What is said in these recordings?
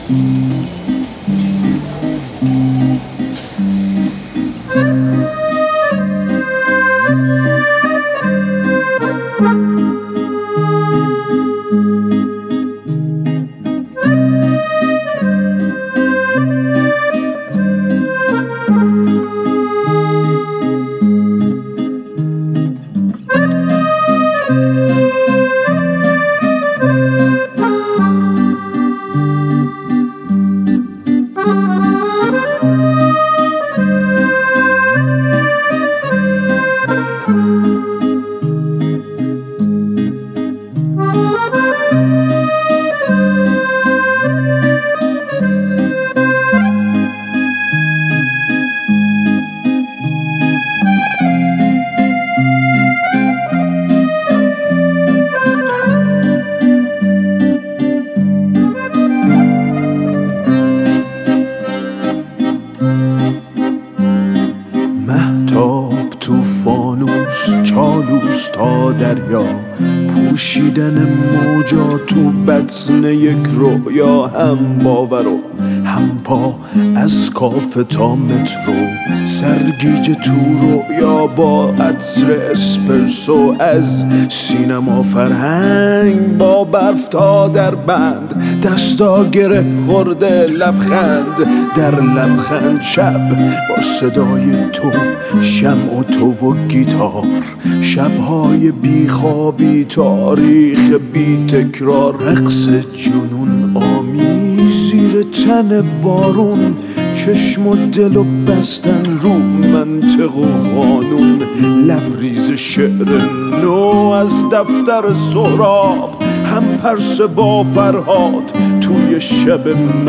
تو فانوس چالوس تا دریا، پوشیدن موجا تو بطن یک رویا، هم باور و هم پا از کافه تا مترو، سرگیج تو رویا با عطر اسپرسو، از سینما فرهنگ با برف تا در بند، دستا گره خورده لبخند در لبخند، شب با صدای تو، شمع و تو و گیتار، شبهای بیخوابی، تاریخ بی تکرار، رقص جنون آمیز زیر تن بارون، چشم و دل و بستن رو منطق و قانون، لبریز شعر نو از دفتر سهراب، هم پرسه با فرهاد توی شب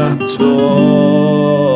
مهتاب.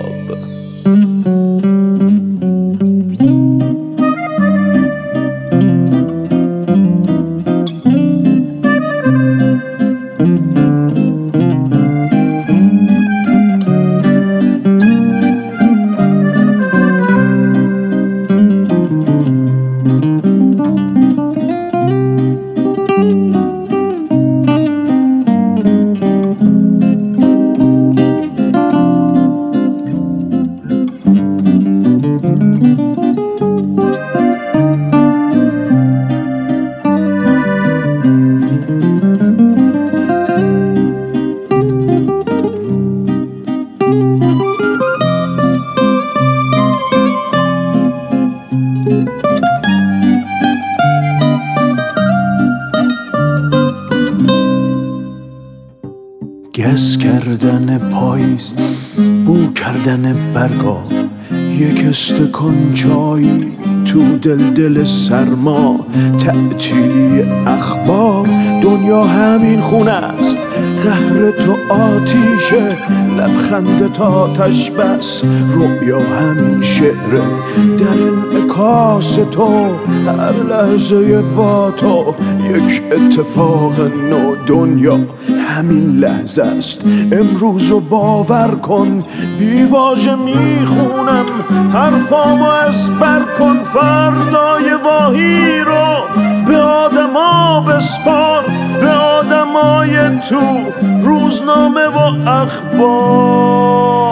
گس کردن پاییز، بو کردن برگا، یک استکان چایی تو دل سرما، تعطیلی اخبار، دنیا همین خونه است، قهر تو آتیشه، لبخند تا آتش بس، رؤیا همین شعره، در انعکاس تو، هر لحظه با تو یک اتفاق نو، دنیا همین لحظه است، امروزو باور کن، بی واژه میخونم حرفامو از بر کن، فردای واهی رو به آدما بسپار، به آدمای تو روزنامه و اخبار.